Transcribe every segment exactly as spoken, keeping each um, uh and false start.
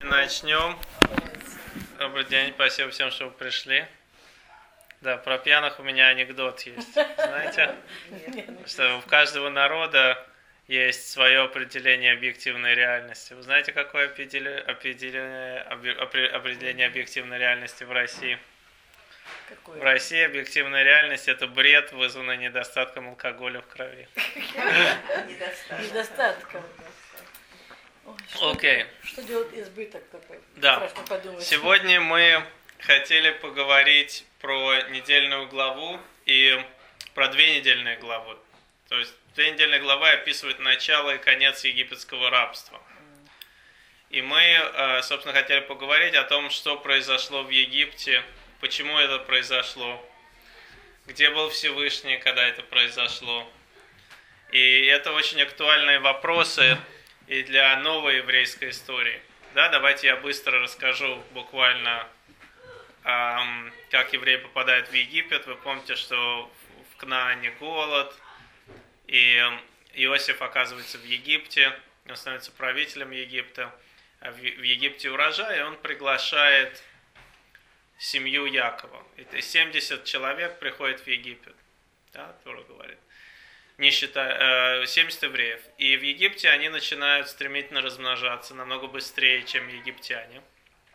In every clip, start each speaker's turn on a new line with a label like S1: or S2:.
S1: Начнем. Добрый день, спасибо всем, что вы пришли. Да, про пьяных у меня анекдот есть. Знаете, что у каждого народа есть свое определение объективной реальности. Вы знаете, какое определение, определение объективной реальности в России?
S2: Какое?
S1: В России объективная реальность – это бред, вызванный недостатком алкоголя в крови.
S2: Недостатком.
S1: Окей.
S2: Что делает избыток такой?
S1: Да. Сегодня мы хотели поговорить про недельную главу и про две недельные главы. То есть две недельные главы описывают начало и конец египетского рабства. И мы, собственно, хотели поговорить о том, что произошло в Египте, почему это произошло, где был Всевышний, когда это произошло. И это очень актуальные вопросы и для новой еврейской истории. Да, давайте я быстро расскажу буквально, эм, как евреи попадают в Египет. Вы помните, что в Кнаане голод, и Иосиф оказывается в Египте, он становится правителем Египта, а в Египте урожай, и он приглашает семью Якова. Это семьдесят человек приходят в Египет, да, Тора говорит. Не считая, семьдесят евреев. И в Египте они начинают стремительно размножаться намного быстрее, чем египтяне.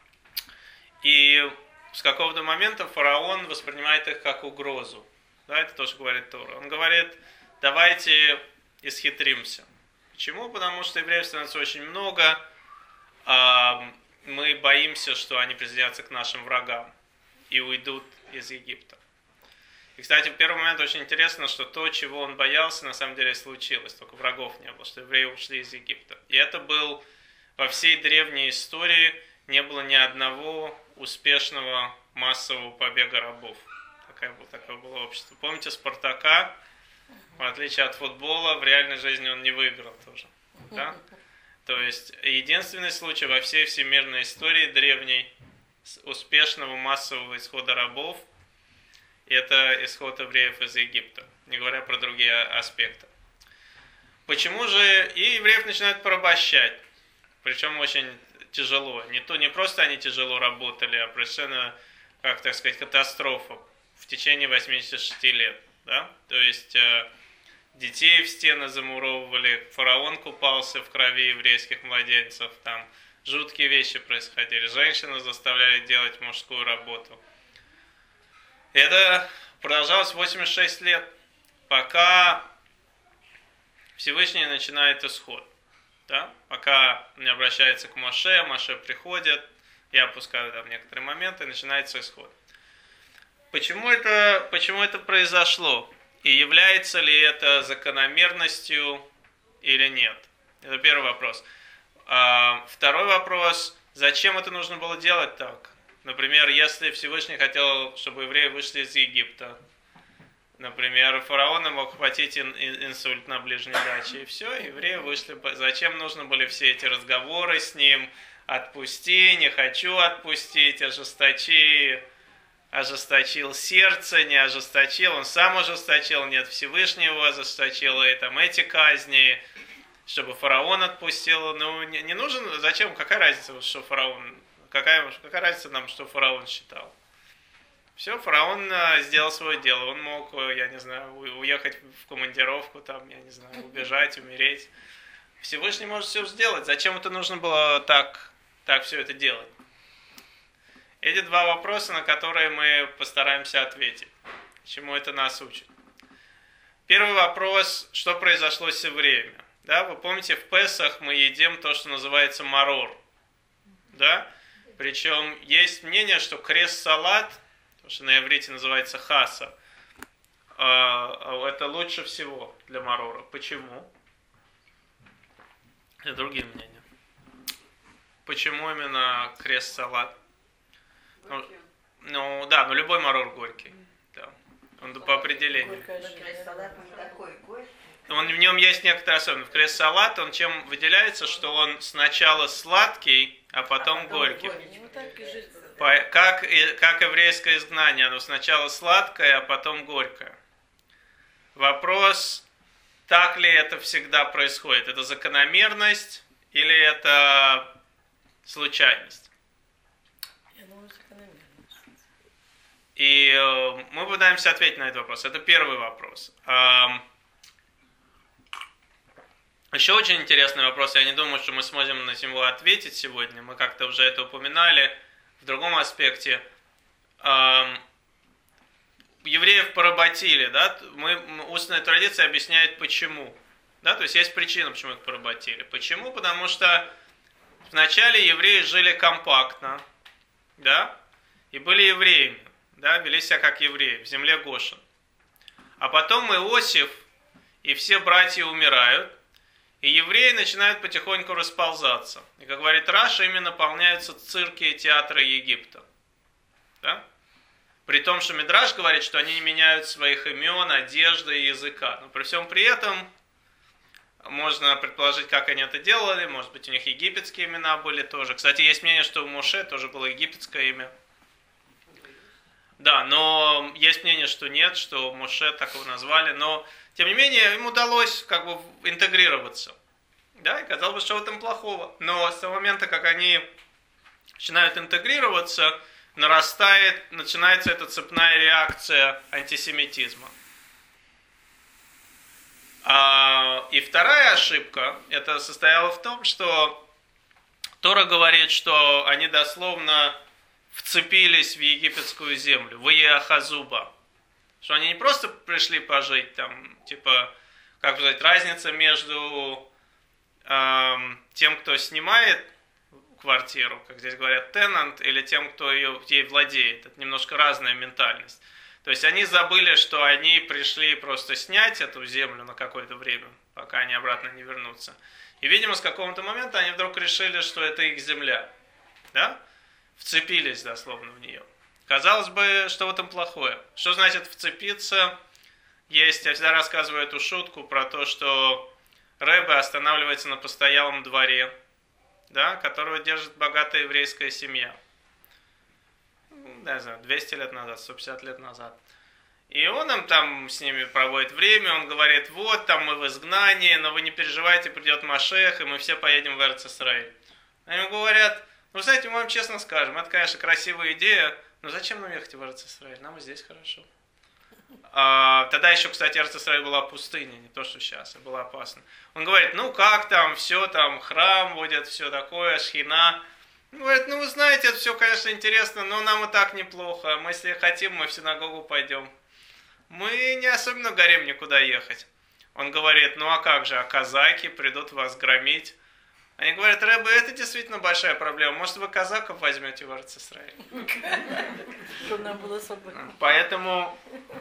S1: И с какого-то момента фараон воспринимает их как угрозу. Да, это тоже говорит Тора. Он говорит, давайте исхитримся. Почему? Потому что евреев становится очень много. Мы боимся, что они присоединятся к нашим врагам и уйдут из Египта. И, кстати, в первый момент очень интересно, что то, чего он боялся, на самом деле случилось. Только врагов не было, что евреи ушли из Египта. И это был во всей древней истории не было ни одного успешного массового побега рабов. Такое было, такое было общество. Помните Спартака? В отличие от футбола, в реальной жизни он не выиграл тоже. Да? То есть единственный случай во всей всемирной истории древней успешного массового исхода рабов – это исход евреев из Египта, не говоря про другие аспекты. Почему же и евреев начинают порабощать? Причем очень тяжело. Не, то, не просто они тяжело работали, а совершенно, как так сказать, катастрофа в течение восьмидесяти шести лет. Да? То есть э, детей в стены замуровывали, фараон купался в крови еврейских младенцев, там жуткие вещи происходили, женщины заставляли делать мужскую работу. Это продолжалось восемьдесят шесть лет, пока Всевышний начинает исход. Да? Пока он обращается к Моше, Моше приходит, я опускаю там некоторые моменты, и начинается исход. Почему это, почему это произошло? И является ли это закономерностью или нет? Это первый вопрос. А второй вопрос, зачем это нужно было делать так? Например, если Всевышний хотел, чтобы евреи вышли из Египта, например, фараона мог хватить инсульт на ближней даче, и все, евреи вышли. Зачем нужны были все эти разговоры с ним? Отпусти, не хочу отпустить, ожесточи, ожесточил сердце, не ожесточил, он сам ожесточил, нет, Всевышний его ожесточил, и там эти казни, чтобы фараон отпустил. Ну, не, не нужен, зачем, какая разница, что фараон... Какая, какая разница нам, что фараон считал? Все, фараон сделал свое дело. Он мог, я не знаю, уехать в командировку, там, я не знаю, убежать, умереть. Всевышний может все сделать. Зачем это нужно было так, так все это делать? Эти два вопроса, на которые мы постараемся ответить. Чему это нас учит? Первый вопрос, что произошло с евреями? Да, вы помните, в Песах мы едим то, что называется марор. Да? Причем есть мнение, что крест-салат, то, что на иврите называется хаса, это лучше всего для марора. Почему? Это другие мнения. Почему именно крест-салат? Ну, ну да, но любой марор горький. Да. Он по определению.
S3: Крест-салат не такой горький.
S1: Он, в нем есть некоторые особенности. В крест-салат он чем выделяется, что он сначала сладкий, а потом, а потом горький. По, как, как еврейское изгнание, оно сначала сладкое, а потом горькое. Вопрос, так ли это всегда происходит? Это закономерность или это случайность?
S2: Я думаю, закономерность.
S1: И э, мы пытаемся ответить на этот вопрос. Это первый вопрос. Эм, еще очень интересный вопрос. Я не думаю, что мы сможем на него ответить сегодня. Мы как-то уже это упоминали в другом аспекте. Эм, евреев поработили, да? Мы, устная традиция объясняет, почему. Да? То есть есть причина, почему их поработили. Почему? Потому что вначале евреи жили компактно, да? И были евреями, да? Вели себя как евреи в земле Гошен. А потом Иосиф и все братья умирают, и евреи начинают потихоньку расползаться. И, как говорит Раша, ими наполняются цирки и театры Египта. Да? При том, что Мидраш говорит, что они не меняют своих имен, одежды и языка. Но при всем при этом можно предположить, как они это делали. Может быть, у них египетские имена были тоже. Кстати, есть мнение, что у Моше тоже было египетское имя. Да, но есть мнение, что нет, что Моше так его назвали. Но, тем не менее, им удалось как бы интегрироваться. Да, и казалось бы, что в этом плохого. Но с того момента, как они начинают интегрироваться, нарастает, начинается эта цепная реакция антисемитизма. А, и вторая ошибка, это состояла в том, что Тора говорит, что они дословно вцепились в египетскую землю, в Иеахазуба. Что они не просто пришли пожить там, типа, как сказать, разница между э, тем, кто снимает квартиру, как здесь говорят, tenant, или тем, кто ее, ей владеет. Это немножко разная ментальность. То есть они забыли, что они пришли просто снять эту землю на какое-то время, пока они обратно не вернутся. И, видимо, с какого-то момента они вдруг решили, что это их земля. Да? Вцепились дословно в нее. Казалось бы, что в этом плохое? Что значит вцепиться? Есть, я всегда рассказываю эту шутку про то, что Ребе останавливается на постоялом дворе, да, которого держит богатая еврейская семья. Не знаю, двести лет назад, сто пятьдесят лет назад. И он им там с ними проводит время, он говорит, вот, там мы в изгнании, но вы не переживайте, придет Машех, и мы все поедем в Эрец-Исраэль. Они ему говорят, ну, знаете, мы вам честно скажем, это, конечно, красивая идея, но зачем нам ехать в Эрец-Исраэль? Нам и здесь хорошо. А, тогда еще, кстати, Эрец-Исраэль была пустыня, не то, что сейчас, и было опасно. Он говорит, ну, как там, все там, храм будет, все такое, шхина. Он говорит, ну, вы знаете, это все, конечно, интересно, но нам и так неплохо. Мы, если хотим, мы в синагогу пойдем. Мы не особенно горим никуда ехать. Он говорит, ну, а как же, а казаки придут вас громить? Они говорят, Рэбе, это действительно большая проблема. Может, вы казаков возьмете в Эрец-Исраэль?
S2: Чтобы нам было свободно.
S1: Поэтому,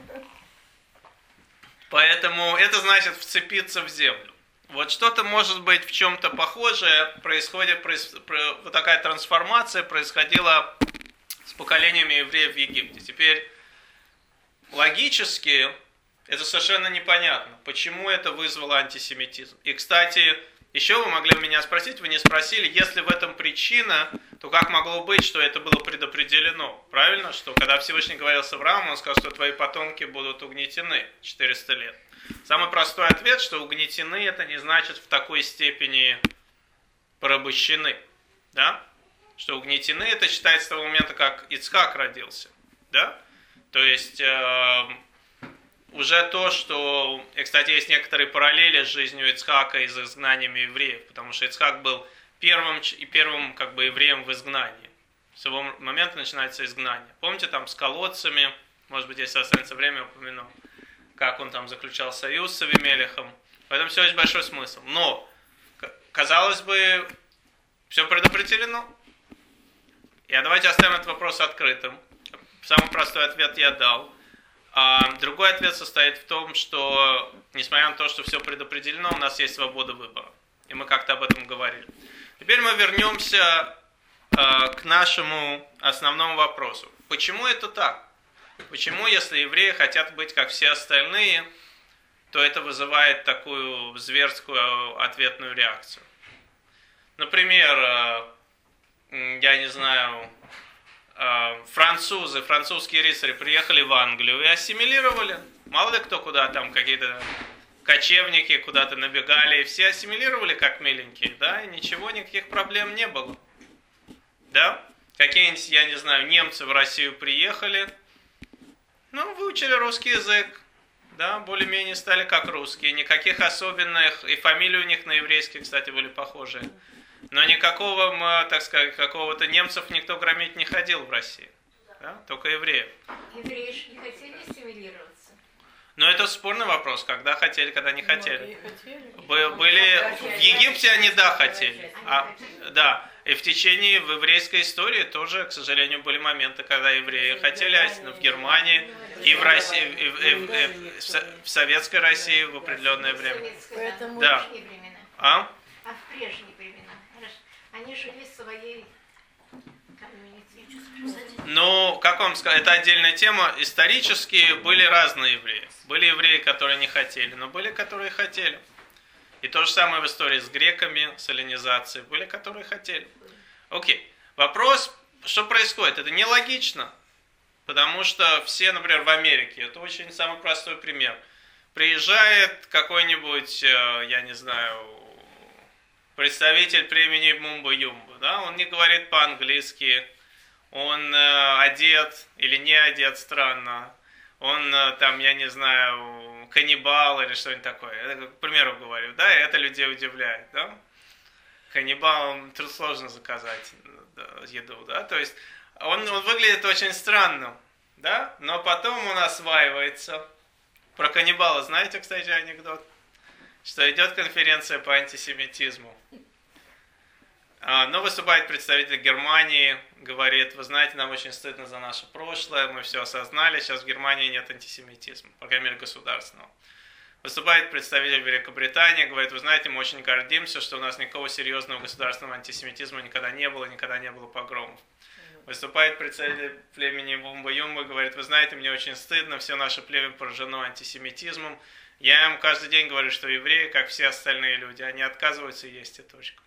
S1: поэтому это значит вцепиться в землю. Вот что-то может быть в чем-то похожее, происходит, проис, про, вот такая трансформация происходила с поколениями евреев в Египте. Теперь логически это совершенно непонятно, почему это вызвало антисемитизм. И, кстати, еще вы могли меня спросить, вы не спросили, если в этом причина, то как могло быть, что это было предопределено? Правильно, что когда Всевышний говорил с Авраамом, он сказал, что твои потомки будут угнетены четыреста лет. Самый простой ответ, что угнетены, это не значит в такой степени порабощены. Да? Что угнетены, это считается с того момента, как Ицхак родился. Да? То есть э, уже то, что... И, кстати, есть некоторые параллели с жизнью Ицхака и с изгнаниями евреев, потому что Ицхак был первым, и первым как бы, евреем в изгнании. С его момента начинается изгнание. Помните, там с колодцами, может быть, если останется время, упомяну, как он там заключал союз с Авимелехом. В этом все есть большой смысл. Но, казалось бы, все предопределено. И давайте оставим этот вопрос открытым. Самый простой ответ я дал. А другой ответ состоит в том, что, несмотря на то, что все предопределено, у нас есть свобода выбора. И мы как-то об этом говорили. Теперь мы вернемся э, к нашему основному вопросу. Почему это так? Почему, если евреи хотят быть как все остальные, то это вызывает такую зверскую ответную реакцию? Например, я не знаю, французы, французские рыцари приехали в Англию и ассимилировали. Мало ли кто куда там, какие-то кочевники куда-то набегали, и все ассимилировали как миленькие, да, и ничего, никаких проблем не было. да? Какие-нибудь, я не знаю, немцы в Россию приехали, ну, выучили русский язык, да, более-менее стали как русские, никаких особенных, и фамилии у них на еврейские, кстати, были похожие. Но никакого, так сказать, какого-то немцев никто громить не ходил в России, да? Только евреев.
S4: Евреи же не хотели ассимилироваться?
S1: Но это спорный вопрос, когда хотели, когда не хотели.
S2: хотели.
S1: Были, в Египте они, да, хотели. А, да, и в течение, в еврейской истории тоже, к сожалению, были моменты, когда евреи хотели, а в Германии, и в России, и в, и в, и в, в Советской России в определенное время.
S2: Поэтому...
S1: Да.
S4: В прежние времена.
S1: А?
S4: А в прежние времена. Они жили своей комьюнити.
S1: Ну, как вам сказать, это отдельная тема. Исторически были разные евреи. Были евреи, которые не хотели, но были, которые хотели. И то же самое в истории с греками, с эллинизацией. Были, которые хотели. Окей. Вопрос, что происходит? Это нелогично. Потому что все, например, в Америке, это очень самый простой пример. Приезжает какой-нибудь, я не знаю, представитель племени Мумба-Юмба, да, он не говорит по-английски, он э, одет или не одет странно, он э, там, я не знаю, каннибал или что-нибудь такое. Это, к примеру, говорю, да, и это людей удивляет, да. Каннибал, трудно сложно заказать да, еду, да, то есть он, он выглядит очень странным, да, но потом он осваивается. Про каннибала знаете, кстати, анекдот? Что идет конференция по антисемитизму. Но выступает представитель Германии, говорит, вы знаете, нам очень стыдно за наше прошлое, мы все осознали, сейчас в Германии нет антисемитизма, по крайней мере государственного. Выступает представитель Великобритании, говорит, вы знаете, мы очень гордимся, что у нас никакого серьезного государственного антисемитизма никогда не было, никогда не было погромов. Выступает представитель племени Мумба-Юмба, говорит, вы знаете, мне очень стыдно, все наше племя поражено антисемитизмом. Я им каждый день говорю, что евреи, как все остальные люди, они отказываются есть и точка.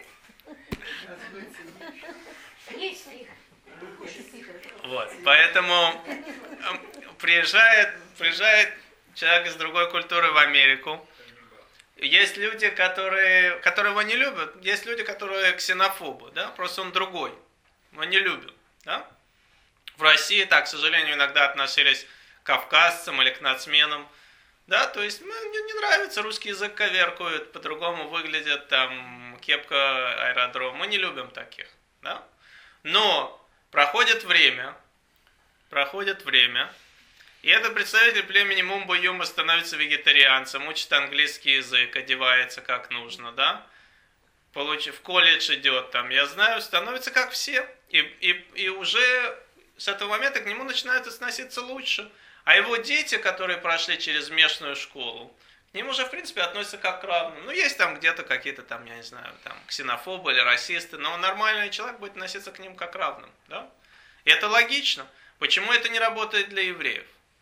S1: Вот, поэтому приезжает, приезжает человек из другой культуры в Америку. Есть люди, которые, которые его не любят, есть люди, которые ксенофобы, да, просто он другой, его не любят, да. В России так, к сожалению, иногда относились к кавказцам или к нацменам. Да, то есть мне не нравится, русский язык коверкует, по-другому выглядит, там, кепка, аэродром. Мы не любим таких, да? Но проходит время, проходит время, и этот представитель племени Мумба-Юмба становится вегетарианцем, учит английский язык, одевается как нужно, да? Получив, в колледж идет, там, я знаю, становится как все. И, и, и уже с этого момента к нему начинают относиться лучше. А его дети, которые прошли через местную школу, к ним уже, в принципе, относятся как к равным. Ну, есть там где-то какие-то там, я не знаю, там, ксенофобы или расисты, но нормальный человек будет относиться к ним как к равным, да? И это логично. Почему это не работает для евреев?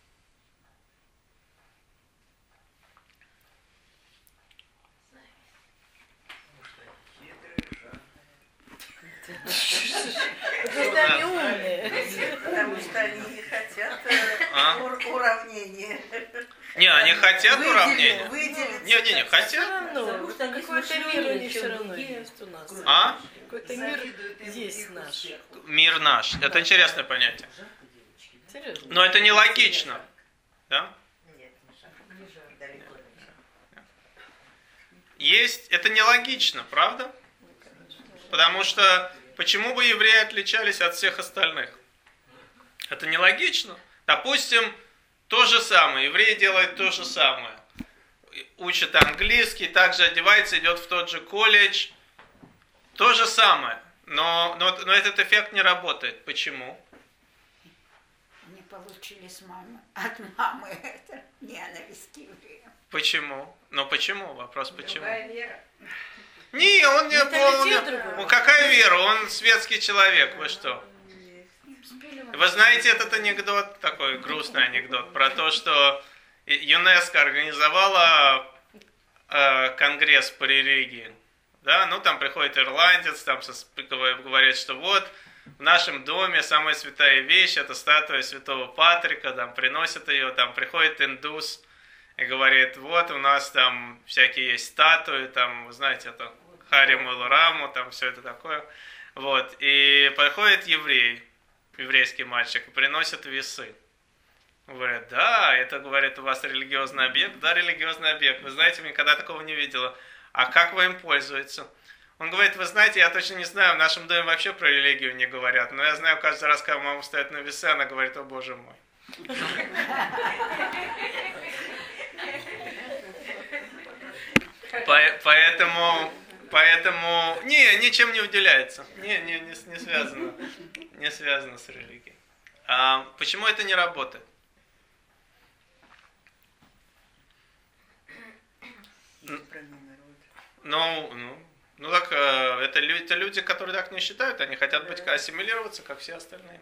S2: Потому что они умные.
S3: Потому что они не хотят
S1: А?
S3: ур- уравнения.
S1: Не, они хотят
S3: Выделить-
S1: уравнения.
S3: выделиться
S1: Не, не, не,
S2: Все
S1: хотят.
S2: равно,
S5: Потому что они
S2: какой-то
S5: смышленые,
S2: мир у них
S5: чем
S2: все равно
S5: другие.
S2: есть у нас.
S1: А?
S2: Какой-то мир есть наш.
S1: Мир наш. Это интересное понятие.
S2: Серьезно.
S1: Но это нелогично. Да?
S3: Нет, не жалко. Далеко не
S1: Есть, это нелогично, правда? Потому что почему бы евреи отличались от всех остальных? Это нелогично. Допустим, то же самое. Еврей делает то же самое. Учит английский, также одевается, идет в тот же колледж. То же самое. Но, но, но этот эффект не работает. Почему?
S5: Они получили с мамы, от мамы это ненависть к евреям.
S1: Почему? Ну почему? Вопрос почему?
S3: Другая вера.
S1: Не, он не
S2: Менталитет
S1: он,
S2: другой.
S1: ну, какая вера? Он светский человек, вы что? Вы знаете этот анекдот, такой грустный анекдот, про то, что ЮНЕСКО организовала э, конгресс по религии. Да? Ну, там приходит ирландец, там говорит, что вот в нашем доме самая святая вещь, это статуя святого Патрика, там приносят ее, там приходит индус и говорит, вот у нас там всякие есть статуи, там, вы знаете, это Хари Мулраму, там все это такое. Вот, и приходит еврей, еврейский мальчик, и приносит весы. Говорят, да, это, говорит, у вас религиозный объект. Да, религиозный объект. Вы знаете, я никогда такого не видела. А как вы им пользуетесь? Он говорит, вы знаете, я точно не знаю, в нашем доме вообще про религию не говорят. Но я знаю, каждый раз, когда мама встает на весы, она говорит, о боже мой. Поэтому, поэтому, не, ничем не уделяется. Не, не, не, не связано. Не связано с религией. А почему это не работает? Ну, ну, ну так, это, это люди, которые так не считают, они хотят быть, ассимилироваться, как все остальные.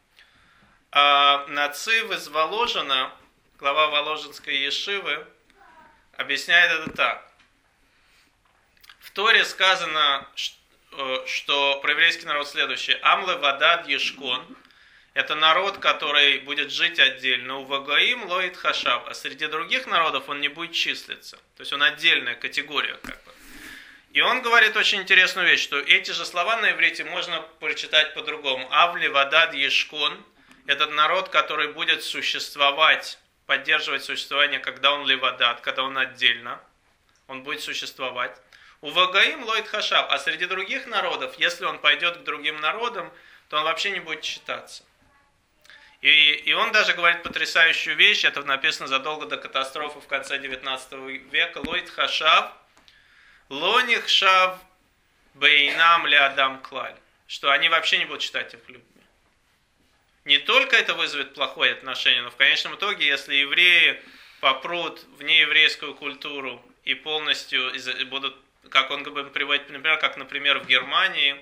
S1: А Нацив из Воложина, глава Воложинской ешивы, объясняет это так. В Торе сказано, что про еврейский народ следующее. Амле вадад ешкон. Это народ, который будет жить отдельно. У вагаим лоит хашав. А среди других народов он не будет числиться. То есть он отдельная категория, как бы. И он говорит очень интересную вещь, что эти же слова на иврите можно прочитать по-другому. Авли вадад ешкон. Этот народ, который будет существовать, поддерживать существование, когда он левадад, когда он отдельно. Он будет существовать. У вагаим лоит хашав. А среди других народов, если он пойдет к другим народам, то он вообще не будет считаться. И, и он даже говорит потрясающую вещь, это написано задолго до катастрофы в конце девятнадцатого века. Лоит хашав, лоних шав бейнам леадам клаль. Что они вообще не будут считать их людьми. Не только это вызовет плохое отношение, но в конечном итоге, если евреи попрут в нееврейскую культуру и полностью будут, как он приводит, например, как, например, в Германии,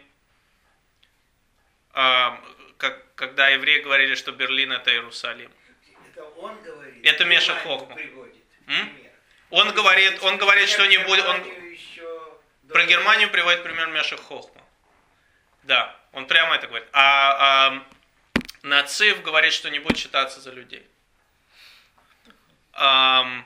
S1: как, когда евреи говорили, что Берлин это Иерусалим.
S6: Это он говорит.
S1: Это Меша Хохма. Он говорит, он говорит, что не будет. Он про Германию приводит пример Меша Хохма. Да, он прямо это говорит. А, а Нацив говорит, что не будет считаться за людей. А,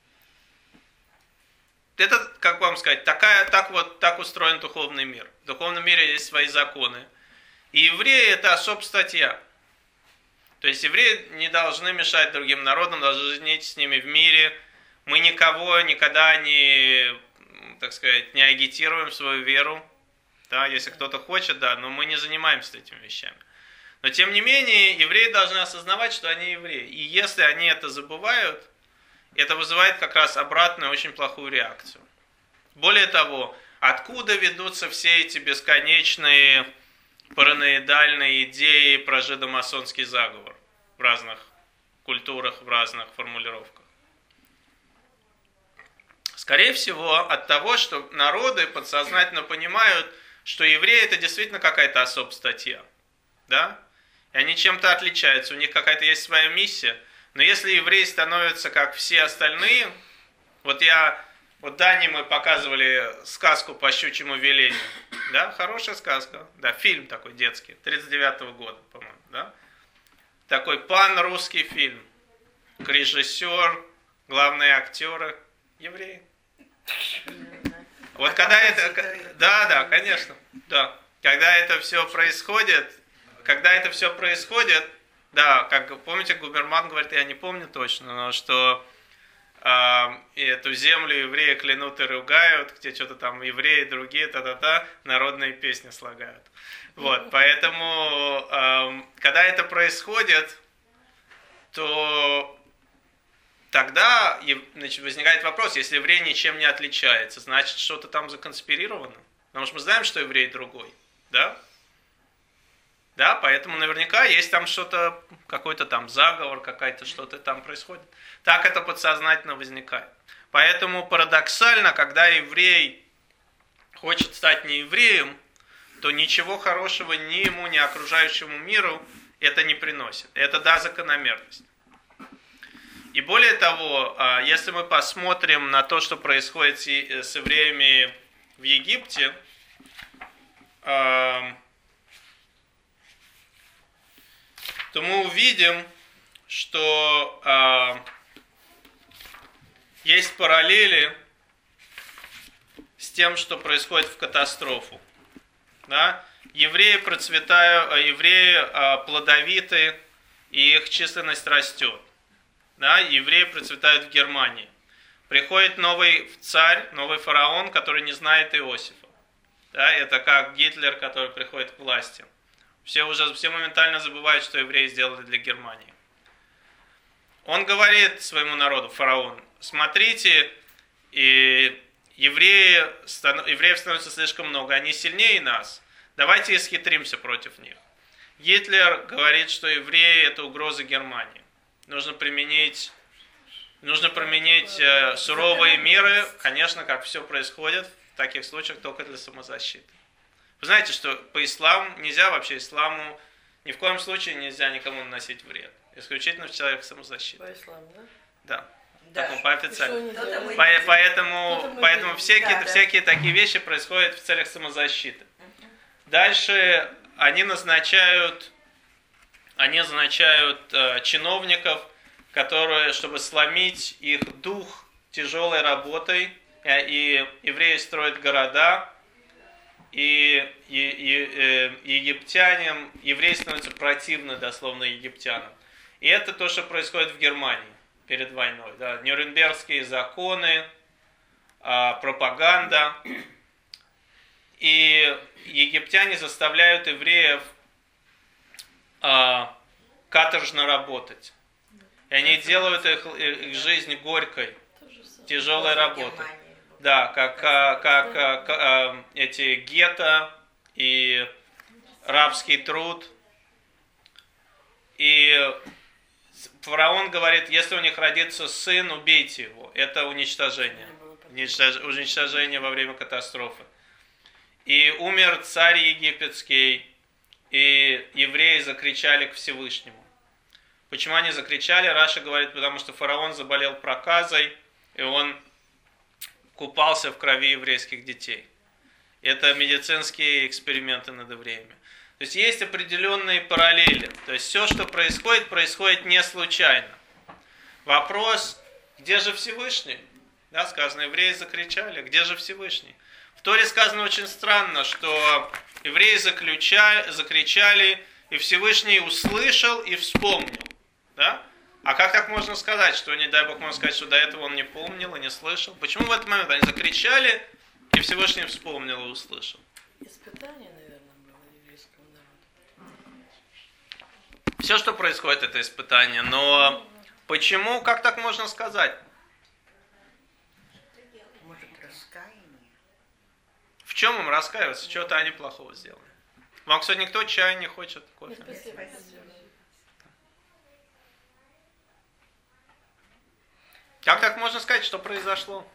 S1: это, как вам сказать, такая, так вот так устроен духовный мир. В духовном мире есть свои законы. И евреи это особая статья. То есть евреи не должны мешать другим народам, должны жить с ними в мире. Мы никого никогда не, так сказать, не агитируем свою веру. Да, если кто-то хочет, да, но мы не занимаемся этими вещами. Но тем не менее, евреи должны осознавать, что они евреи. И если они это забывают, это вызывает как раз обратную, очень плохую реакцию. Более того, откуда ведутся все эти бесконечные параноидальные идеи про жидомасонский заговор в разных культурах, в разных формулировках? Скорее всего, от того, что народы подсознательно понимают, что евреи это действительно какая-то особая статья. Да? И они чем-то отличаются, у них какая-то есть своя миссия. Но если евреи становятся как все остальные, вот я, вот Дане мы показывали сказку по щучьему велению, да, хорошая сказка, да, фильм такой детский, тридцать девятого года, по-моему, да, такой пан-русский фильм, режиссер, главные актеры, евреи. Вот когда это, да, да, конечно, да, когда это все происходит, когда это все происходит, да, как помните, Губерман говорит, я не помню точно, но что э, эту землю евреи клянут и ругают, где что-то там евреи, другие, та-та-та, народные песни слагают. Вот, поэтому, э, когда это происходит, то тогда значит, возникает вопрос, если еврей ничем не отличается, значит, что-то там законспирировано. Потому что мы знаем, что еврей другой, да? Да, поэтому наверняка есть там что-то, какой-то там заговор, какая-то что-то там происходит. Так это подсознательно возникает. Поэтому парадоксально, когда еврей хочет стать не евреем, то ничего хорошего ни ему, ни окружающему миру это не приносит. Это да, закономерность. И более того, если мы посмотрим на то, что происходит с евреями в Египте, то мы увидим, что э, есть параллели с тем, что происходит в катастрофу. Да? евреи процветают, евреи плодовиты, и их численность растет. Да, евреи процветают в Германии. Приходит новый царь, новый фараон, который не знает Иосифа. Да, это как Гитлер, который приходит к власти. Все уже все моментально забывают, что евреи сделали для Германии. Он говорит своему народу, фараон, смотрите, и евреи, евреев становится слишком много, они сильнее нас. Давайте исхитримся против них. Гитлер говорит, что евреи это угроза Германии. Нужно применить, нужно применить э, суровые меры, конечно, как все происходит в таких случаях, только для самозащиты. Вы знаете, что по исламу нельзя вообще исламу, ни в коем случае нельзя никому наносить вред. Исключительно в человек самозащиты.
S2: По исламу, да?
S1: Да.
S3: Да.
S1: Такому, по официальному.
S3: Кто-то
S1: По, поэтому
S2: Кто-то
S1: поэтому всякие,
S3: да, да.
S1: всякие такие вещи происходят в целях самозащиты. Дальше они назначают, они назначают э, чиновников, которые, чтобы сломить их дух тяжелой работой, э, и евреи строят города, и, и, и э, египтянам, евреи становятся противны дословно египтянам. И это то, что происходит в Германии перед войной. Да. Нюрнбергские законы, э, пропаганда. И египтяне заставляют евреев э, каторжно работать. И они делают их, их жизнь горькой, тяжелой работой. Да, как, как, как, как эти гетто и рабский труд. И фараон говорит, если у них родится сын, убейте его. Это уничтожение. Уничтожение во время катастрофы. И умер царь египетский, и евреи закричали к Всевышнему. Почему они закричали? Раша говорит, потому что фараон заболел проказой, и он купался в крови еврейских детей. Это медицинские эксперименты над евреями. То есть есть определенные параллели. То есть все, что происходит, происходит не случайно. Вопрос, где же Всевышний? Да, сказано, евреи закричали, где же Всевышний? В Торе сказано очень странно, что евреи заключали, закричали, и Всевышний услышал и вспомнил. Да? А как так можно сказать, что, не дай Бог, можно сказать, что до этого он не помнил и не слышал? Почему в этот момент они закричали, и Всевышний вспомнил и услышал?
S2: Испытание, наверное, было еврейскому народу.
S1: Все, что происходит, это испытание. Но почему, как так можно сказать?
S5: Может, раскаяние?
S1: В чем им раскаиваться? Чего-то они плохого сделали. Вам, кстати, никто чай не хочет? Кофе?
S2: Нет, спасибо.
S1: Как так можно сказать, что произошло?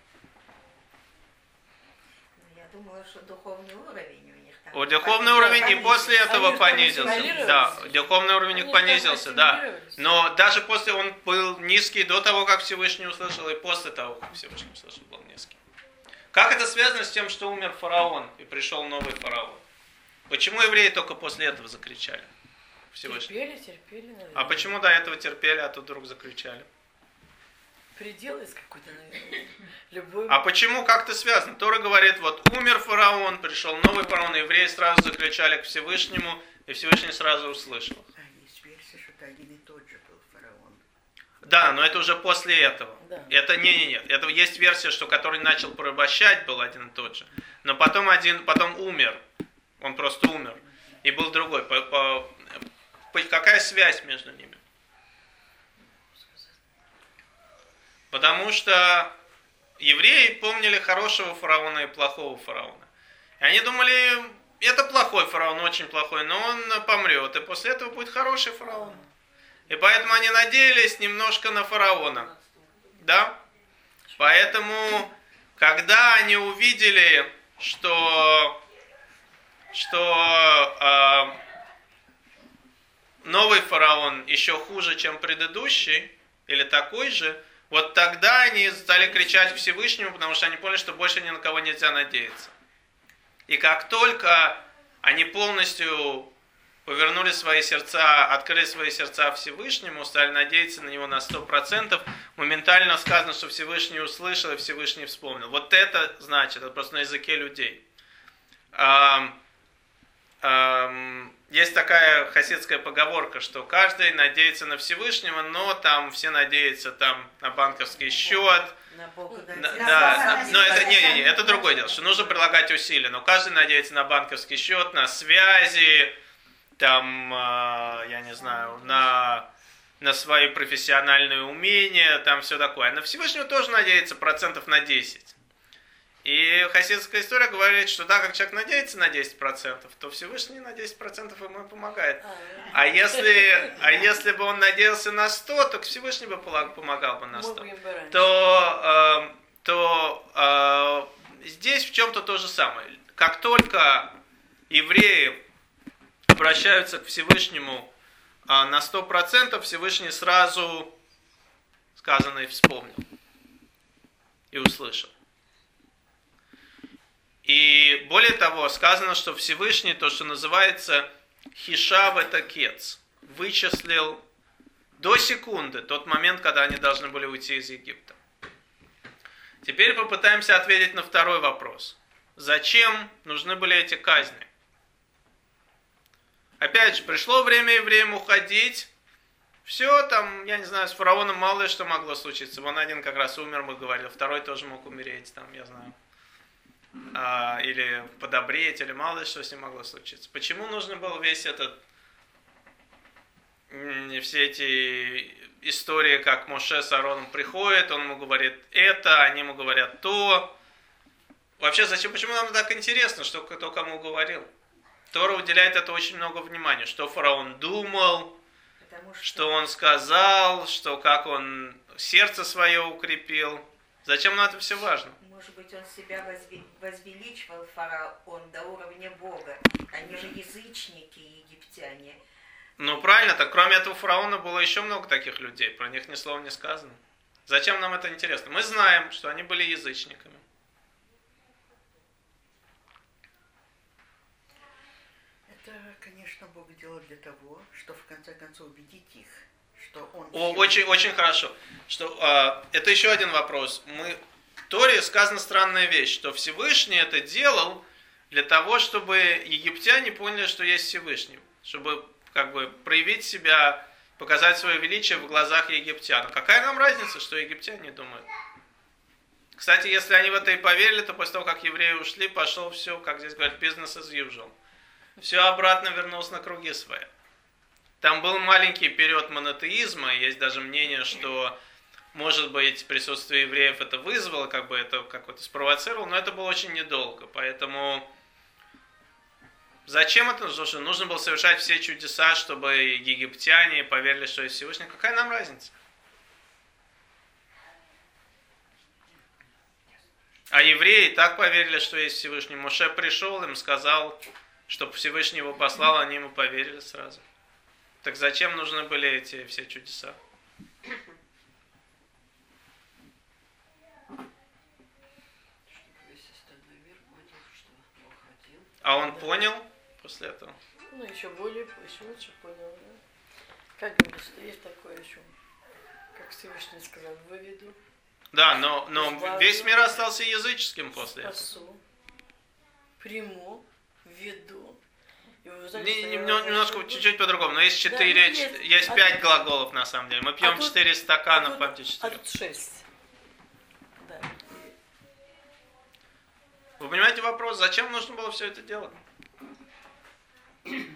S3: Я думала, что духовный уровень у них там.
S1: О, духовный уровень и после этого
S2: Они
S1: понизился.
S2: трансформировались.
S1: Да, духовный уровень их
S2: Они
S1: понизился, да.
S2: трансформировались.
S1: Но даже после он был низкий до того, как Всевышний услышал, и после того, как Всевышний услышал, был низкий. Как это связано с тем, что умер фараон и пришел новый фараон? Почему евреи только после этого закричали? Всевышний.
S2: Терпели, терпели, наверное.
S1: А почему до этого терпели, а тут вдруг закричали?
S2: Предел есть какой-то, наверное. Любой...
S1: А почему, как это связано? Тора говорит, вот умер фараон, пришел новый фараон, и евреи сразу закричали к Всевышнему, и Всевышний сразу услышал.
S5: А есть версия, что это один и тот же был фараон.
S1: Да, но это уже после этого.
S2: Да.
S1: Это не, не, нет. Это есть версия, что который начал порабощать, был один и тот же. Но потом один, потом умер. Он просто умер. И был другой. По, по, по, какая связь между ними? Потому что евреи помнили хорошего фараона и плохого фараона. И они думали, это плохой фараон, очень плохой, но он помрет. И после этого будет хороший фараон. И поэтому они надеялись немножко на фараона. Да? Поэтому, когда они увидели, что, что э, новый фараон еще хуже, чем предыдущий, или такой же, вот тогда они стали кричать к Всевышнему, потому что они поняли, что больше ни на кого нельзя надеяться. И как только они полностью повернули свои сердца, открыли свои сердца Всевышнему, стали надеяться на него на сто процентов, моментально сказано, что Всевышний услышал и Всевышний вспомнил. Вот это значит, это просто на языке людей. эм, есть такая хасидская поговорка, что каждый надеется на Всевышнего, но там все надеются там на банковский счет.
S2: На Бога
S1: Да,
S2: дать.
S1: да, но это не, не, не, это другое дело, что нужно прилагать усилия. Но каждый надеется на банковский счет, на связи, там, э, я не знаю, на, на свои профессиональные умения, там все такое. А на Всевышнего тоже надеется процентов на десять. И хасидская история говорит, что да, как человек надеется на десять процентов, то Всевышний на десять процентов ему и помогает. А если, а если бы он надеялся на сто, то Всевышний бы помогал бы на сто. То, э, то э, здесь в чем-то то же самое. Как только евреи обращаются к Всевышнему э, на сто процентов, Всевышний сразу сказанное вспомнил и услышал. И более того, сказано, что Всевышний, то, что называется хишав это кец, вычислил до секунды тот момент, когда они должны были уйти из Египта. Теперь попытаемся ответить на второй вопрос. Зачем нужны были эти казни? Опять же, пришло время евреям уходить. Все, там, я не знаю, с фараоном мало ли что могло случиться. Вон один как раз умер, мы говорили, второй тоже мог умереть, там, я знаю. А, или подобреть, или мало ли что с ним могло случиться. Почему нужно был весь этот, все эти истории, как Моше с Аароном приходит, он ему говорит это, они ему говорят то. Вообще, зачем, почему нам так интересно, что кто кому говорил? Тора уделяет это очень много внимания, что фараон думал, что... что он сказал, что как он сердце свое укрепил. Зачем нам это все важно?
S3: Может быть, он себя возви... возвеличивал, фараон, до уровня Бога. Они же язычники, египтяне.
S1: Ну, правильно, так кроме этого фараона было еще много таких людей. Про них ни слова не сказано. Зачем нам это интересно? Мы знаем, что они были язычниками.
S5: Это, конечно, Бог делал для того, чтобы в конце концов убедить их, что Он...
S1: О, очень, очень хорошо. Что, а, это еще один вопрос. Мы... В Торе сказана странная вещь, что Всевышний это делал для того, чтобы египтяне поняли, что есть Всевышний. Чтобы как бы проявить себя, показать свое величие в глазах египтян. Какая нам разница, что египтяне думают? Кстати, если они в это и поверили, то после того, как евреи ушли, пошел все, как здесь говорят, business as usual. Все обратно вернулось на круги свои. Там был маленький период монотеизма, есть даже мнение, что, может быть, присутствие евреев это вызвало, как бы это как-то спровоцировало, но это было очень недолго. Поэтому зачем это нужно? Нужно было совершать все чудеса, чтобы египтяне поверили, что есть Всевышний. Какая нам разница? А евреи так поверили, что есть Всевышний. Моше пришел, им сказал, чтобы Всевышний его послал, они ему поверили сразу. Так зачем нужны были эти все чудеса? А он понял после этого?
S2: Ну, еще более, еще лучше понял, да? Как говорится, что есть такое еще, как Всевышний сказал, выведу.
S1: Да, но, но весь мир остался языческим после этого.
S2: Спасу, приму, веду.
S1: Не, не, немножко, чуть-чуть по-другому, но есть четыре, да, есть, есть пять а глаголов на самом деле. Мы пьем а четыре тут, стакана,
S2: а тут,
S1: памяти четыре.
S2: А тут шесть. Да.
S1: Вы понимаете вопрос, зачем нужно было все это делать?
S2: Мы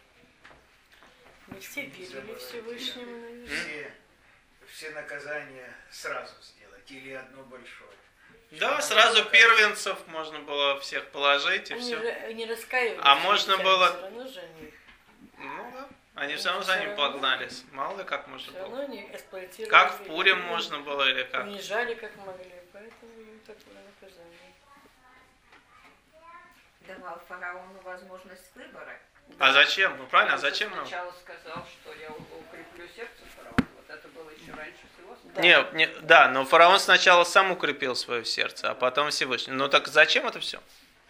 S2: все верили Всевышнему.
S6: Все, все наказания сразу сделать или одно большое?
S1: Да, сразу первенцев можно было всех положить и
S2: они
S1: все.
S2: Они раскаивались.
S1: А можно было...
S2: Все равно же они...
S1: Ну да, они все равно за ним погнались. Мало ли как можно
S2: все
S1: было.
S2: Они эксплуатировали.
S1: Как в Пурим можно было или как?
S2: Унижали как могли, поэтому им такое наказание.
S3: Давал фараону возможность выбора.
S1: А зачем? Ну правильно, а зачем нам?
S7: Сначала сказал, что я укреплю сердце фараона. Вот это было еще раньше всего.
S2: Да.
S1: Нет, не, да, но фараон сначала сам укрепил свое сердце, а потом Всевышний. Ну так зачем это все?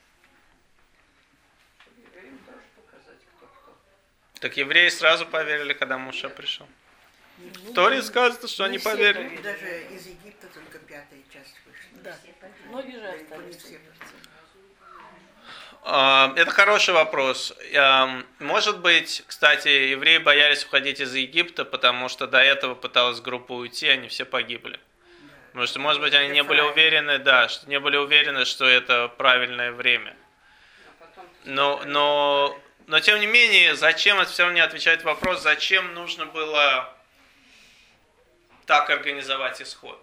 S7: Евреям тоже показать, кто кто.
S1: Так евреи сразу поверили, когда Моше пришел.
S2: Ну,
S1: В Торе сказано, что они
S2: все
S1: поверили.
S2: поверили.
S5: Даже из Египта только пятая часть вышла.
S2: Да. Многие же остались.
S5: все.
S1: Это хороший вопрос. Может быть, кстати, евреи боялись уходить из Египта, потому что до этого пыталась группа уйти, они все погибли. Потому что, может быть, они не были уверены, да, что не были уверены, что это правильное время. Но, но, но тем не менее, зачем, это все равно не отвечает вопрос, зачем нужно было так организовать исход?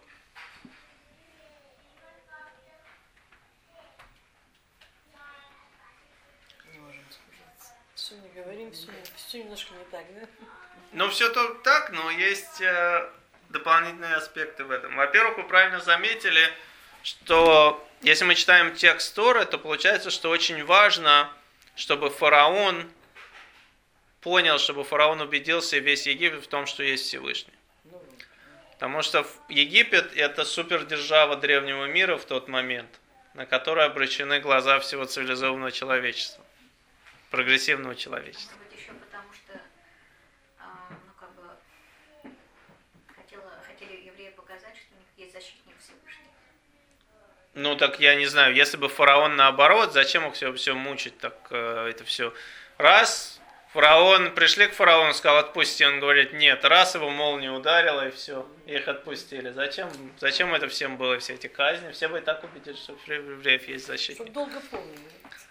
S2: Все не говорим, все, все немножко не так, да?
S1: Ну, все то так, но есть э, дополнительные аспекты в этом. Во-первых, вы правильно заметили, что если мы читаем текст Торы, то получается, что очень важно, чтобы фараон понял, чтобы фараон убедился и весь Египет в том, что есть Всевышний. Потому что Египет – это супердержава древнего мира в тот момент, на которой обращены глаза всего цивилизованного человечества. Прогрессивного человечества.
S4: Может быть, еще потому что а, ну, как бы, хотела, хотели евреи показать, что у них есть защитник Всевышний.
S1: Ну так я не знаю, если бы фараон наоборот, зачем их все, все мучить, так э, это все. Раз, фараон, пришли к фараону, сказал, отпусти, он говорит, нет, раз его молния ударила и все, их отпустили. Зачем, зачем это всем было, все эти казни? Все бы и так убедились, что у евреев есть защитник.
S2: Чтобы долго помнили.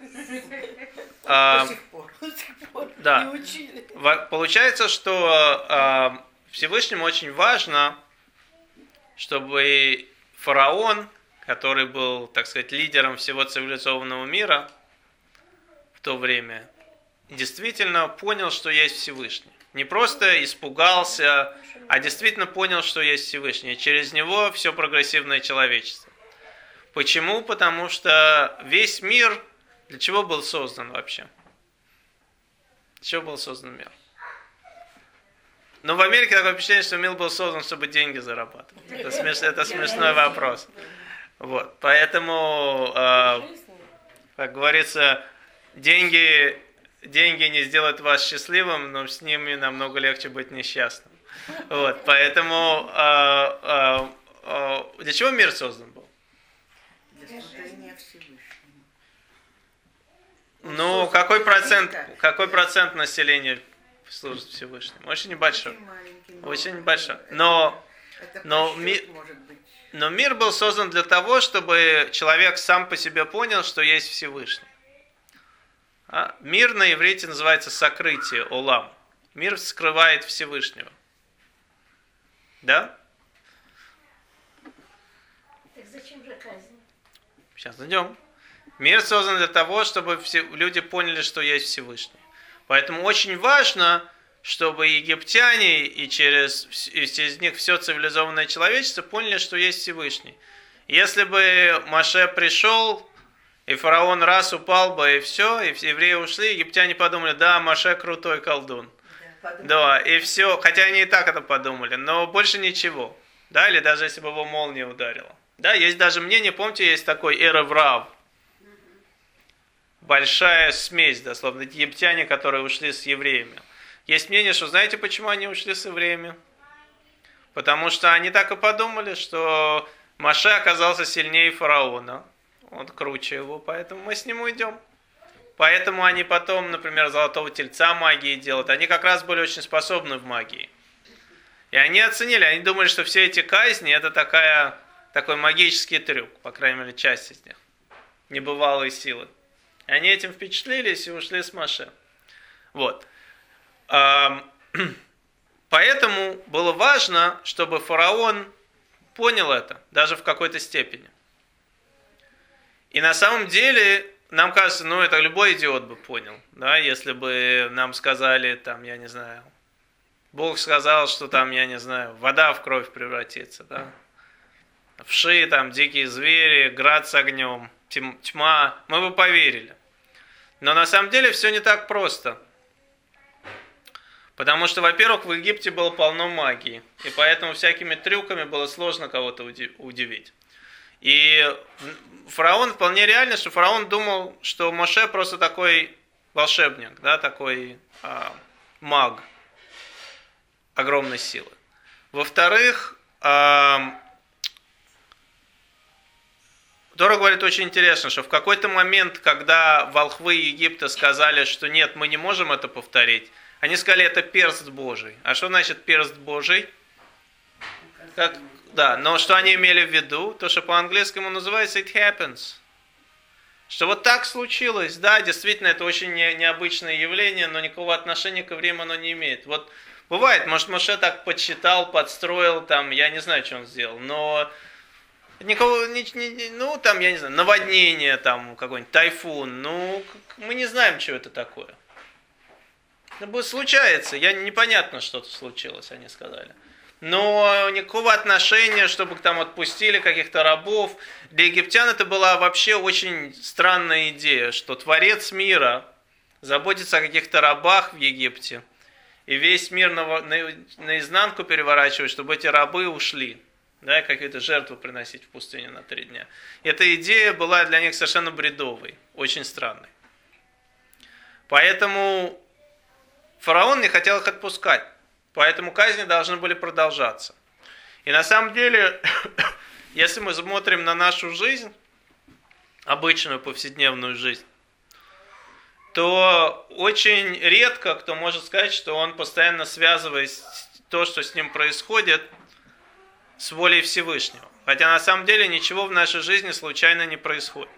S1: А,
S5: До сих пор.
S2: До сих пор
S1: да.
S2: не учили.
S1: Получается, что а, Всевышнему очень важно, чтобы фараон, который был, так сказать, лидером всего цивилизованного мира в то время, действительно понял, что есть Всевышний. Не просто испугался, а действительно понял, что есть Всевышний. И через него все прогрессивное человечество. Почему? Потому что весь мир для чего был создан вообще? Для чего был создан мир? Ну, в Америке такое впечатление, что мир был создан, чтобы деньги зарабатывать. Это, смеш... это смешной вопрос. Вот. Поэтому, э, как говорится, деньги, деньги не сделают вас счастливым, но с ними намного легче быть несчастным. Вот. Поэтому э, э, э, для чего мир создан был?
S5: Для служения Всевышнему.
S1: Ну, какой процент, какой процент населения служит Всевышнему? Очень небольшой.
S5: Очень маленький, но
S1: Очень
S5: это-
S1: небольшой.
S5: это-
S1: Но,
S5: это
S1: но
S5: по
S1: ми-
S5: счету может быть.
S1: но мир был создан для того, чтобы человек сам по себе понял, что есть Всевышний. А? Мир на иврите называется сокрытие, олам. Мир скрывает Всевышнего. Да?
S4: Так зачем же казнь?
S1: Сейчас найдем. Мир создан для того, чтобы все люди поняли, что есть Всевышний. Поэтому очень важно, чтобы египтяне и через, и через них все цивилизованное человечество поняли, что есть Всевышний. Если бы Моше пришел, и фараон раз упал бы, и все, и все евреи ушли, египтяне подумали, да, Моше крутой колдун.
S3: Да, подумай.
S1: Да, и все, хотя они и так это подумали, но больше ничего. Да, или даже если бы его молния ударила. Да, есть даже мнение, помните, есть такой Эреврав. Большая смесь, дословно, египтяне, которые ушли с евреями. Есть мнение, что знаете, почему они ушли с евреями? Потому что они так и подумали, что Моше оказался сильнее фараона. Он круче его, поэтому мы с ним уйдем. Поэтому они потом, например, золотого тельца магии делают. Они как раз были очень способны в магии. И они оценили, они думали, что все эти казни это такая, такой магический трюк, по крайней мере, часть из них. Небывалые силы. И они этим впечатлились и ушли с Моше. Вот. Поэтому было важно, чтобы фараон понял это, даже в какой-то степени. И на самом деле, нам кажется, ну это любой идиот бы понял, да, если бы нам сказали, там, я не знаю, Бог сказал, что там, я не знаю, вода в кровь превратится, да, вши, там, дикие звери, град с огнем, тьма, мы бы поверили. Но на самом деле все не так просто. Потому что, во-первых, в Египте было полно магии, и поэтому всякими трюками было сложно кого-то удивить. И фараон, вполне реально, что фараон думал, что Моше просто такой волшебник, да, такой а, маг огромной силы. Во-вторых, а, Тора говорит очень интересно, что в какой-то момент, когда волхвы Египта сказали, что нет, мы не можем это повторить, они сказали, это перст Божий. А что значит перст Божий? Как? Да, но что они имели в виду? То, что по-английскому называется it happens. Что вот так случилось. Да, действительно, это очень не, необычное явление, но никакого отношения к евреям оно не имеет. Вот бывает, может, Моше так подсчитал, подстроил, там, я не знаю, что он сделал, но никого, не, не, ну, там, я не знаю, наводнение, там, какой-нибудь тайфун, ну, мы не знаем, что это такое. Это случается, я, непонятно, что-то случилось, они сказали. Но никакого отношения, чтобы там отпустили каких-то рабов. Для египтян это была вообще очень странная идея, что Творец мира заботится о каких-то рабах в Египте, и весь мир на, на, наизнанку переворачивает, чтобы эти рабы ушли, да, и какие-то жертвы приносить в пустыне на три дня. Эта идея была для них совершенно бредовой, очень странной. Поэтому фараон не хотел их отпускать. Поэтому казни должны были продолжаться. И на самом деле, если мы смотрим на нашу жизнь, обычную повседневную жизнь, то очень редко кто может сказать, что он постоянно связывает то, что с ним происходит, с волей Всевышнего. Хотя на самом деле ничего в нашей жизни случайно не происходит.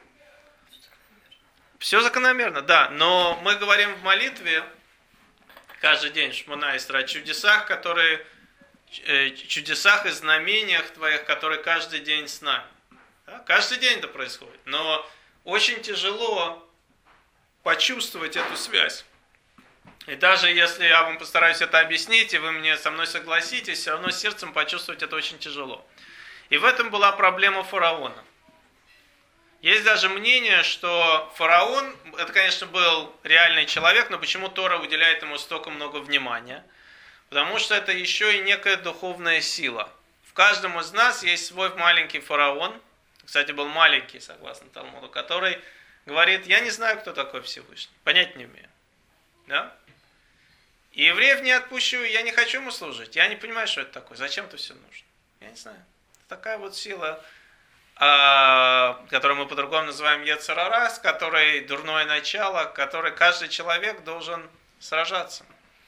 S1: Все закономерно, да. Но мы говорим в молитве, каждый день Шмона Исра о чудесах, которые, э, чудесах и знамениях твоих, которые каждый день с нами. Да? Каждый день это происходит. Но очень тяжело почувствовать эту связь. И даже если я вам постараюсь это объяснить, и вы мне со мной согласитесь, все равно сердцем почувствовать это очень тяжело. И в этом была проблема фараона. Есть даже мнение, что фараон, это, конечно, был реальный человек, но почему Тора уделяет ему столько много внимания? Потому что это еще и некая духовная сила. В каждом из нас есть свой маленький фараон, кстати, был маленький, согласно Талмуду, который говорит, я не знаю, кто такой Всевышний, понять не умею. Да? И евреев не отпущу, я не хочу ему служить, я не понимаю, что это такое, зачем это все нужно. Я не знаю. Такая вот сила, которую мы по-другому называем Йецер ара, с которой дурное начало, которой каждый человек должен сражаться.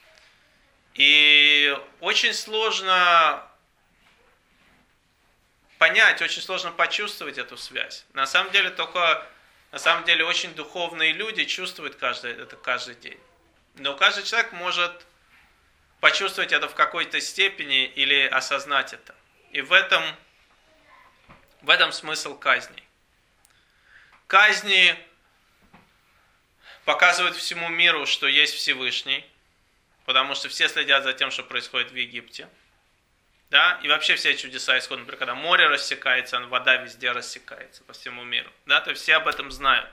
S1: И очень сложно понять, очень сложно почувствовать эту связь. На самом деле только, на самом деле очень духовные люди чувствуют каждый, это каждый день. Но каждый человек может почувствовать это в какой-то степени или осознать это. И в этом В этом смысл казней. Казни показывают всему миру, что есть Всевышний, потому что все следят за тем, что происходит в Египте. Да? И вообще все чудеса исходят, например, когда море рассекается, вода везде рассекается по всему миру. Да? То есть все об этом знают.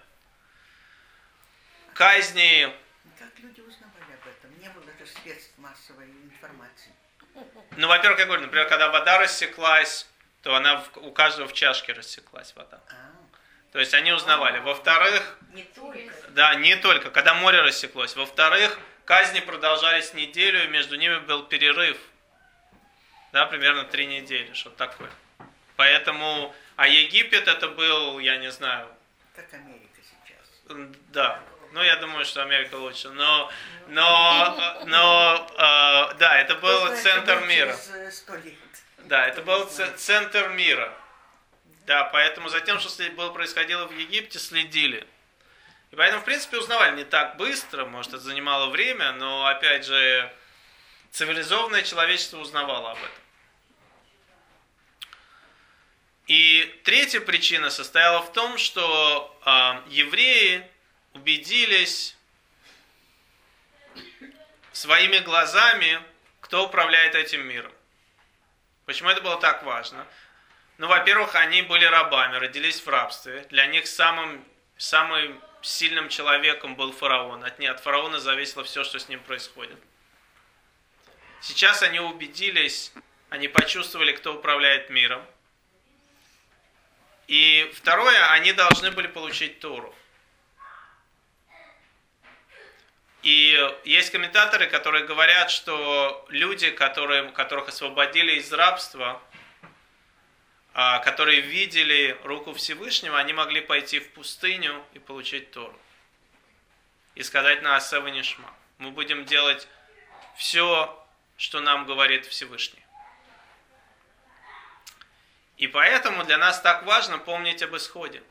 S1: Казни...
S5: Как люди узнавали об этом? Не было же средств массовой информации.
S1: Ну, во-первых, я говорю, например, когда вода рассеклась, то она в, у каждого в чашке рассеклась вода. То есть они узнавали. Во-вторых,
S3: Не только.
S1: да, не только, когда море рассеклось. Во-вторых, казни продолжались неделю, и между ними был перерыв. Да, примерно три недели, что-то такое. Поэтому, а Египет это был, я не знаю.
S5: Как Америка сейчас.
S1: Да, ну я думаю, что Америка лучше. Но, но, но, э, да, это был
S5: Кто знает,
S1: центр
S5: что будет
S1: мира.
S5: через сто лет.
S1: Да, это был ц- центр мира. Да, поэтому за тем, что было, происходило в Египте, следили. И поэтому, в принципе, узнавали не так быстро, может, это занимало время, но, опять же, цивилизованное человечество узнавало об этом. И третья причина состояла в том, что э, евреи убедились своими глазами, кто управляет этим миром. Почему это было так важно? Ну, во-первых, они были рабами, родились в рабстве. Для них самым, самым сильным человеком был фараон. От, от фараона зависело все, что с ним происходит. Сейчас они убедились, они почувствовали, кто управляет миром. И второе, они должны были получить Тору. И есть комментаторы, которые говорят, что люди, которые, которых освободили из рабства, которые видели руку Всевышнего, они могли пойти в пустыню и получить Тору. И сказать на Асева Нишма. Мы будем делать все, что нам говорит Всевышний. И поэтому для нас так важно помнить об исходе.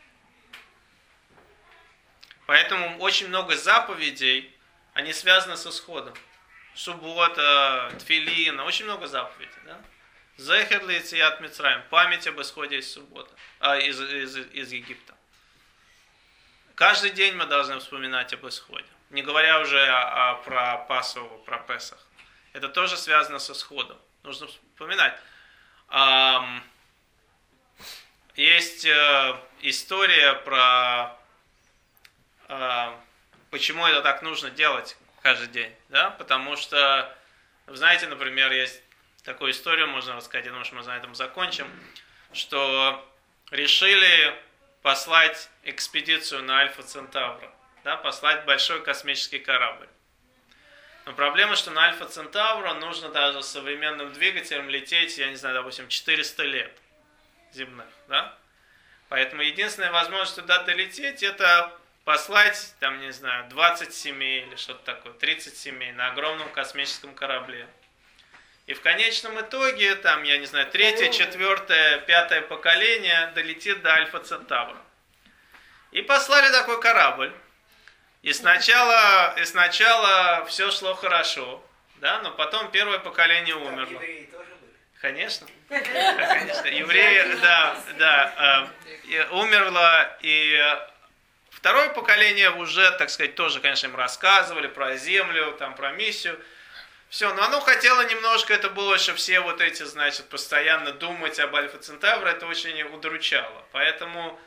S1: Поэтому очень много заповедей, они связаны с исходом. Суббота, тфилин, очень много заповедей. Да? Зехер лецият Мицраим, память об исходе из, субботы, а, из, из, из Египта. Каждый день мы должны вспоминать об исходе. Не говоря уже о, о, про Пасову, про Песах. Это тоже связано с исходом. Нужно вспоминать. Um, есть uh, история про uh, почему это так нужно делать каждый день. Да? Потому что, вы знаете, например, есть такую историю, можно рассказать, я думаю, что мы на этом закончим, что решили послать экспедицию на Альфа Центавра, да, послать большой космический корабль. Но проблема, что на Альфа Центавра нужно даже с современным двигателем лететь, я не знаю, допустим, четыреста лет земных, да? Поэтому единственная возможность туда долететь, это послать, там, не знаю, двадцать семей или что-то такое, тридцать семей на огромном космическом корабле. И в конечном итоге, там, я не знаю, третье, четвертое, пятое поколение долетит до Альфа Центавра. И послали такой корабль. И сначала, и сначала все шло хорошо, да, но потом первое поколение умерло.
S6: Евреи тоже были?
S1: Конечно. Конечно. Евреи, да, да, э, умерло, и второе поколение уже, так сказать, тоже, конечно, им рассказывали про землю, там, про миссию. Все, но оно хотело немножко, это было, что все вот эти, значит, постоянно думать об Альфа Центавре, это очень удручало. Поэтому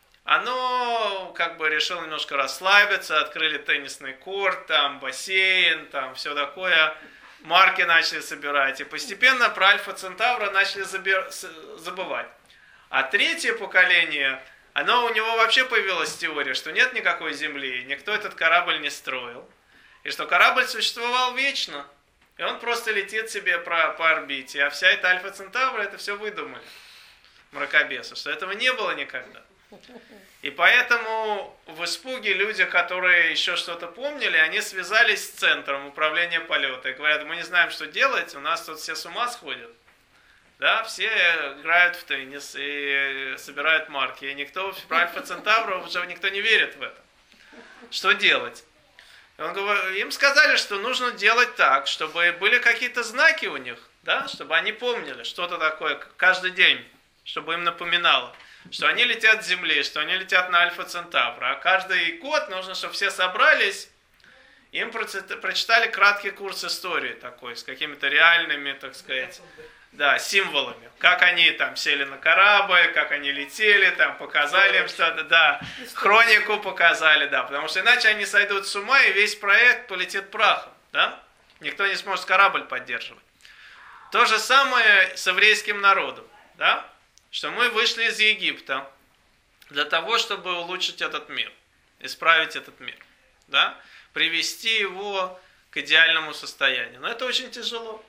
S1: оно как бы решило немножко расслабиться, открыли теннисный корт, там бассейн, там все такое, марки начали собирать. И постепенно про Альфа Центавра начали забир... забывать. А третье поколение, оно у него вообще появилась теория, что нет никакой Земли, никто этот корабль не строил. И что корабль существовал вечно. И он просто летит себе по, по орбите. А вся эта Альфа Центавра, это все выдумали. Мракобесы. Что этого не было никогда. И поэтому в испуге люди, которые еще что-то помнили, они связались с центром управления полета. И говорят, мы не знаем, что делать, у нас тут все с ума сходят. Да, все играют в теннис и собирают марки. И никто про Альфа Центавра уже никто не верит в это. Что делать? Он говорит, им сказали, что нужно делать так, чтобы были какие-то знаки у них, да, чтобы они помнили что-то такое каждый день, чтобы им напоминало, что они летят с Земли, что они летят на Альфа Центавра. А каждый год нужно, чтобы все собрались, им прочитали краткий курс истории такой, с какими-то реальными, так сказать, да, символами. Как они там сели на корабль, как они летели, там показали им что-то, да, хронику показали, да, потому что иначе они сойдут с ума, и весь проект полетит прахом, да, никто не сможет корабль поддерживать. То же самое с еврейским народом, да, что мы вышли из Египта для того, чтобы улучшить этот мир, исправить этот мир, да, привести его к идеальному состоянию. Но это очень тяжело.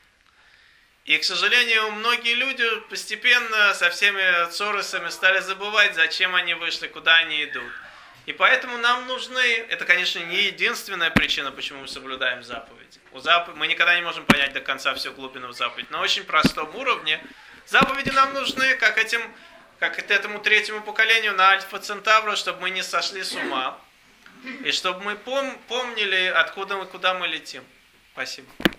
S1: И, к сожалению, многие люди постепенно со всеми цоросами стали забывать, зачем они вышли, куда они идут. И поэтому нам нужны, это, конечно, не единственная причина, почему мы соблюдаем заповеди. У запов... Мы никогда не можем понять до конца всю глубину заповедей. На очень простом уровне заповеди нам нужны, как, этим, как этому третьему поколению на Альфа Центавра, чтобы мы не сошли с ума. И чтобы мы пом... помнили, откуда мы, куда мы летим. Спасибо.